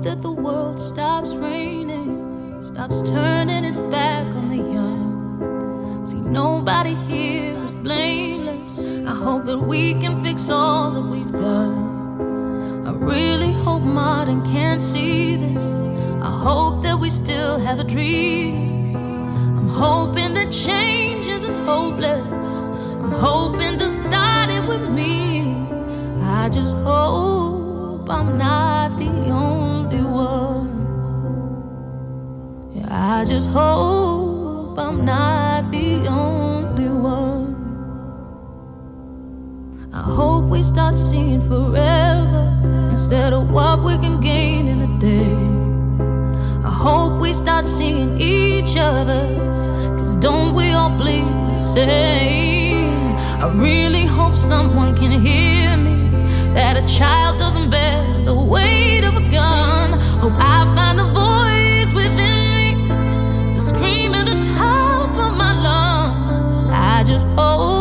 that the world stops raining, stops turning its back on the young. See, nobody here is blameless. I hope that we can fix all that we've done. I really hope Martin can't see this. I hope that we still have a dream. I'm hoping that change isn't hopeless. I'm hoping to start it with me. I just hope I'm not the only one. Yeah, I just hope I'm not the only one. I hope we start seeing forever instead of what we can gain in a day. I hope we start seeing each other, 'cause don't we all bleed the same? I really hope someone can hear me, that a child doesn't bear the weight of a gun. Hope I find a voice within me to scream at the top of my lungs. I just hope